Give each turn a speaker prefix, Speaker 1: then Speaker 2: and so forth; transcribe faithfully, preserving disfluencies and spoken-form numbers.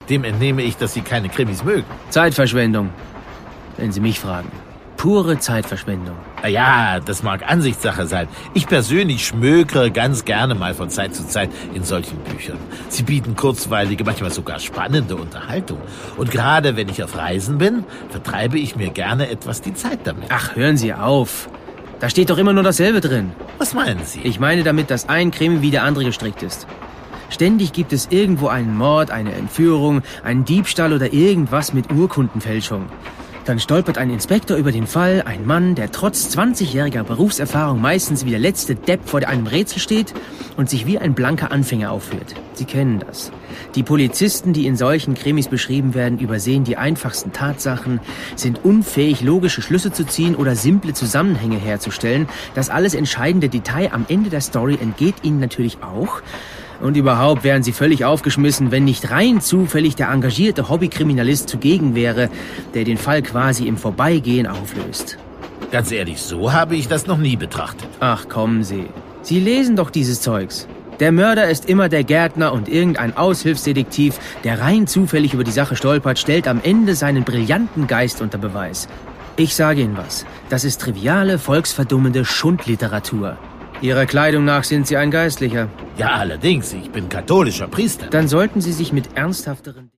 Speaker 1: Dem entnehme ich, dass Sie keine Krimis mögen.
Speaker 2: Zeitverschwendung, wenn Sie mich fragen. Pure Zeitverschwendung.
Speaker 1: Ja, das mag Ansichtssache sein. Ich persönlich schmökere ganz gerne mal von Zeit zu Zeit in solchen Büchern. Sie bieten kurzweilige, manchmal sogar spannende Unterhaltung. Und gerade wenn ich auf Reisen bin, vertreibe ich mir gerne etwas die Zeit damit.
Speaker 2: Ach, hören Sie auf. Da steht doch immer nur dasselbe drin.
Speaker 1: Was meinen Sie?
Speaker 2: Ich meine damit, dass ein Krimi wie der andere gestrickt ist. Ständig gibt es irgendwo einen Mord, eine Entführung, einen Diebstahl oder irgendwas mit Urkundenfälschung. Dann stolpert ein Inspektor über den Fall, ein Mann, der trotz zwanzigjähriger Berufserfahrung meistens wie der letzte Depp vor einem Rätsel steht und sich wie ein blanker Anfänger aufführt. Sie kennen das. Die Polizisten, die in solchen Krimis beschrieben werden, übersehen die einfachsten Tatsachen, sind unfähig, logische Schlüsse zu ziehen oder simple Zusammenhänge herzustellen. Das alles entscheidende Detail am Ende der Story entgeht ihnen natürlich auch. Und überhaupt wären sie völlig aufgeschmissen, wenn nicht rein zufällig der engagierte Hobbykriminalist zugegen wäre, der den Fall quasi im Vorbeigehen auflöst.
Speaker 1: Ganz ehrlich, so habe ich das noch nie betrachtet.
Speaker 2: Ach, kommen Sie. Sie lesen doch dieses Zeugs. Der Mörder ist immer der Gärtner und irgendein Aushilfsdetektiv, der rein zufällig über die Sache stolpert, stellt am Ende seinen brillanten Geist unter Beweis. Ich sage Ihnen was. Das ist triviale, volksverdummende Schundliteratur. Ihrer Kleidung nach sind Sie ein Geistlicher.
Speaker 1: Ja, allerdings, ich bin katholischer Priester.
Speaker 2: Dann sollten Sie sich mit ernsthafteren...